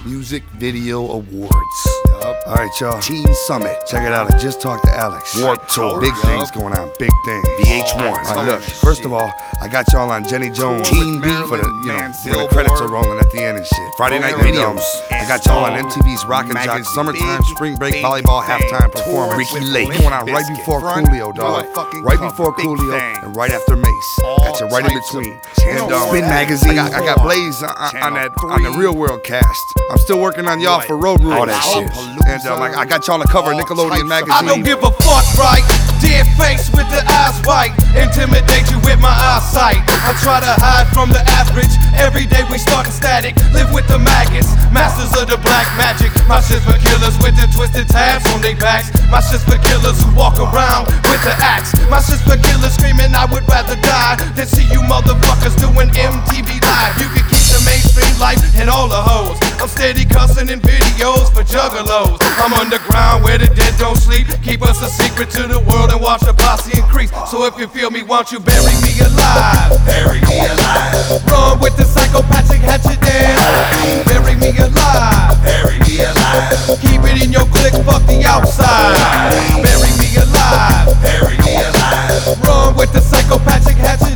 Music Video Awards. Alright, y'all. Teen Summit. Check it out. I just talked to Alex. Warped Tour. Big things going on. Big things. VH1. Alright, look. First of all, I got y'all on Jenny Jones. Teen Beat for the, when the credits are rolling at the end and shit. Friday night videos. I got y'all on MTV's Rockin' Jock Summertime Spring Break Volleyball Halftime Performance. Ricky Lake. Going on right before Coolio, dog. Right before Coolio and right after Mace. Got you right in between. And Spin Magazine. I got Blaze on the Real World cast. I'm still working on y'all for Road Rules. All that shit. And I got y'all on the cover of Nickelodeon magazine. I don't give a fuck, right? Dead face with the eyes white. Intimidate you with my eyesight. I try to hide from the average. Every day we startin' static. Live with the maggots. Masters of the black magic. My shit's for killers with the twisted tabs on their backs. My shit's for killers who walk around with the axe. My shit's for killers screaming I would rather die than see you motherfuckers doing MTV Live. You can keep the mainstream life and all the hoes. I'm steady cussing in videos for juggalos. I'm underground where the dead don't sleep. Keep us a secret to the world and watch the posse increase. So if you feel me, won't you bury me alive? Bury me alive. Run with the psychopathic hatchet and bury me alive. Bury me alive. Keep it in your clique, fuck the outside. Bury me alive. Bury me alive. Run with the psychopathic hatchet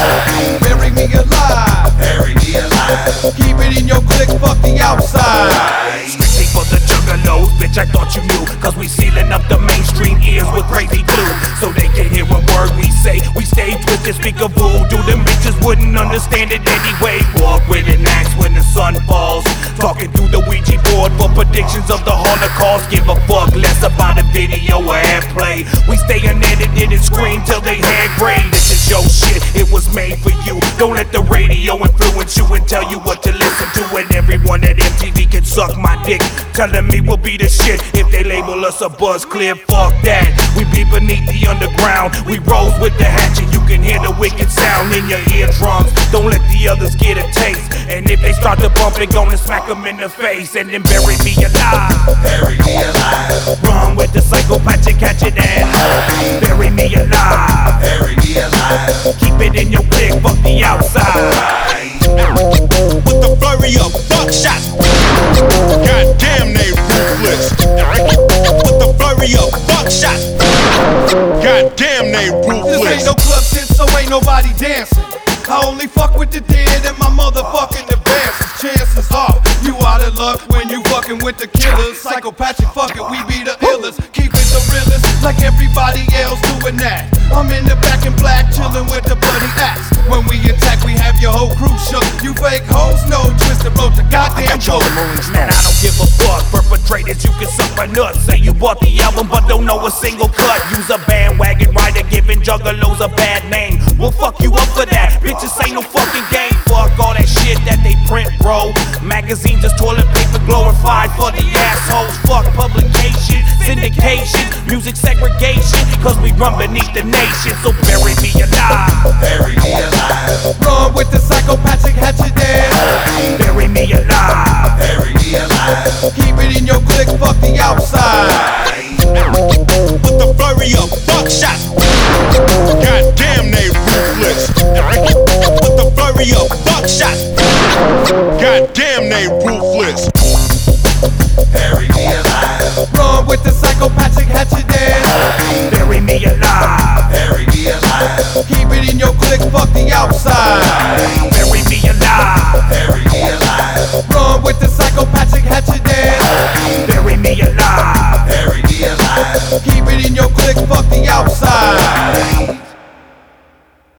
and bury me alive. Bury me alive. Keep it in your clique, fuck the outside. Strictly for the juggalos, bitch, I thought you knew. Cause we sealing up the mainstream ears with crazy glue. So they can hear a word we say. We stay twisted, speak of voodoo. Them bitches wouldn't understand it anyway. Walk with an axe when the sun falls. Talking through the Ouija board for predictions of the Holocaust. Give a fuck less about a video or airplay. We stay unedited and scream till they hand grade. This is your shit, it was made for you. Don't let the radio influence you and tell you what to listen to. And everyone at MTV can suck my dick, telling me we'll be the shit if they label us a buzz clear. Fuck that, we be beneath the underground. We rose with the hatchet, you can hear the wicked sound in your eardrums. Don't let the others get a taste. And if they start to bump it, gonna smack them in the face and then bury me alive. Bury me alive. Run with the psychopathic hatchet and bury me alive. Bury me alive. Keep it in your clique, fuck the outside. With the flurry of buckshots, goddamn they ruthless. With the flurry of buckshots, goddamn they This ruthless. ain't no club shit, so ain't nobody dancing. I only fuck with the dead and my motherfucking advances. Chances are you out of luck when you fucking with the killers. Psychopathic fucking, we be the illest. Keep it the realest, like everybody else doing that. I'm in the back in black, chillin' with the bloody axe. When we attack, we have your whole crew shook. You fake hoes, no twisted blow to goddamn boat. Man, I don't give a fuck. Perpetrators, you can suck my nuts. Say you bought the album, but don't know a single cut. Use a bandwagon rider, giving juggalos a bad name. We'll fuck you up for that. Bitches ain't no fucking game. Fuck all that shit that they print, bro. Magazines just toilet paper glorified for the assholes. Fuck publication, syndication, music segregation. Cause we run beneath the nation, so bury me alive. Bury me alive. Run with the psychopathic hatchet and Bury me alive. Bury me alive. keep it in your clique, fuck the outside. With the flurry of buckshots, goddamn they ruthless. With the flurry of buckshots, goddamn they ruthless. Bury me alive. Run with the psychopathic hatchet and Bury me alive. Bury me alive. keep it in your clique, fuck the outside.